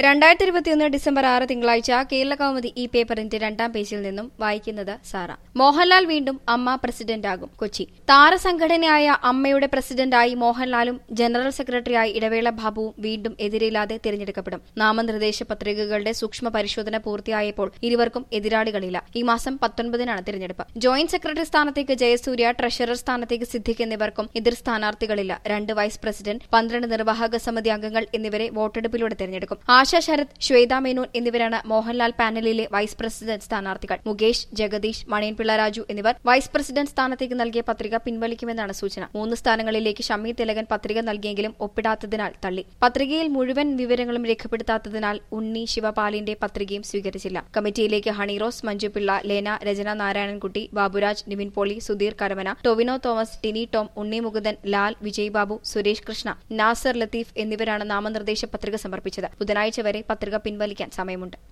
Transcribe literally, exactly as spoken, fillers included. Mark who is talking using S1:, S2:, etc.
S1: രണ്ടായിരത്തി ഇരുപത്തിയൊന്ന് ഡിസംബർ ആറ് തിങ്കളാഴ്ച കേരള കൗമുദി ഈ പേപ്പറിന്റെ രണ്ടാം പേജിൽ നിന്നും വായിക്കുന്നത് സാറ. മോഹൻലാൽ വീണ്ടും അമ്മ പ്രസിഡന്റാകും. കൊച്ചി. താരസംഘടനയായ അമ്മയുടെ പ്രസിഡന്റായി മോഹൻലാലും ജനറൽ സെക്രട്ടറിയായി ഇടവേള ബാബുവും വീണ്ടും എതിരില്ലാതെ തിരഞ്ഞെടുക്കപ്പെടും. നാമനിർദ്ദേശ പത്രികകളുടെ സൂക്ഷ്മ പരിശോധന പൂർത്തിയായപ്പോൾ ഇരുവർക്കും എതിരാളികളില്ല. ഈ മാസം പത്തൊൻപതിനാണ് തിരഞ്ഞെടുപ്പ്. ജോയിന്റ് സെക്രട്ടറി സ്ഥാനത്തേക്ക് ജയസൂര്യ, ട്രഷറർ സ്ഥാനത്തേക്ക് സിദ്ദിഖ് എന്നിവർക്കും എതിർ സ്ഥാനാർത്ഥികളില്ല. രണ്ട് വൈസ് പ്രസിഡന്റ്, പന്ത്രണ്ട് നിർവാഹക സമിതി അംഗങ്ങൾ എന്നിവരെ വോട്ടെടുപ്പിലൂടെ തിരഞ്ഞെടുക്കും. ആശ ശരത്, ശ്വേത മേനോൻ എന്നിവരാണ് മോഹൻലാൽ പാനലിലെ വൈസ് പ്രസിഡന്റ് സ്ഥാനാർത്ഥികൾ. മുകേഷ്, ജഗദീഷ്, മണിയൻപിള്ള രാജു എന്നിവർ വൈസ് പ്രസിഡന്റ് സ്ഥാനത്തേക്ക് നൽകിയ പത്രിക പിൻവലിക്കുമെന്നാണ് സൂചന. മൂന്ന് സ്ഥാനങ്ങളിലേക്ക് ഷമി തിലകൻ പത്രിക നൽകിയെങ്കിലും ഒപ്പിടാത്തതിനാൽ തള്ളി. പത്രികയിൽ മുഴുവൻ വിവരങ്ങളും രേഖപ്പെടുത്താത്തതിനാൽ ഉണ്ണി ശിവപാലിന്റെ പത്രികയും സ്വീകരിച്ചില്ല. കമ്മിറ്റിയിലേക്ക് ഹണിറോസ്, മഞ്ജുപിള്ള, ലേന, രചന നാരായണൻകുട്ടി, ബാബുരാജ്, നിവിൻ പോളി, സുധീർ കരമന, ടൊവിനോ തോമസ്, ടിനി ടോം, ഉണ്ണി മുകുന്ദൻ, ലാൽ, വിജയ് ബാബു, സുരേഷ് കൃഷ്ണ, നാസർ ലത്തീഫ് എന്നിവരാണ് നാമനിർദ്ദേശ പത്രിക സമർപ്പിച്ചത്. ബുധനാഴ്ച വരെ പത്രിക പിൻവലിക്കാൻ സമയമുണ്ട്.